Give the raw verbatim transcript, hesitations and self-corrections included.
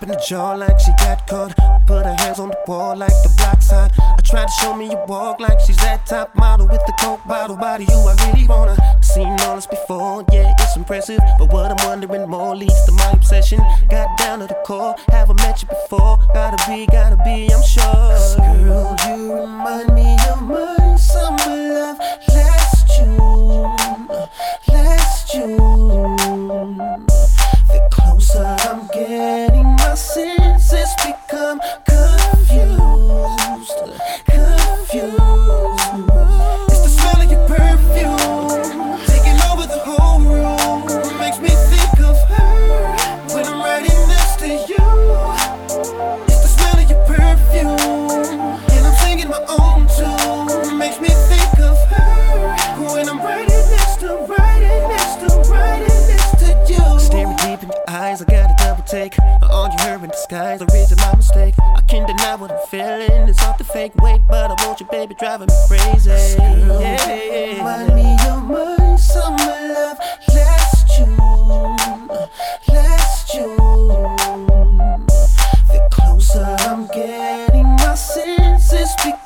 in the jaw like she got caught. Put her hands on the wall like the block side. I tried to show me you walk like she's that top model with the coke bottle body. You, I really wanna. Seen all this before, yeah, it's impressive. But what I'm wondering more leads to my obsession. Got down to the core, haven't met you before. Gotta be, gotta be, I'm sure. Girl, you remind me of my summer love last June, last June. The closer I'm getting, my senses become confused, confused. It's the smell of your perfume taking over the whole room. Makes me think of her when I'm riding next to you. It's the smell of your perfume and I'm singing my own tune. Makes me think of her when I'm riding next to, riding next to, riding next to you. Staring deep in your eyes, I got a double take. All you heard in disguise, or is it my mistake? I can't deny what I'm feeling, it's hard to fake weight, but I want you, baby, driving me crazy. Girl, yeah. Remind me of my summer love last June, last June. The closer I'm getting, my senses become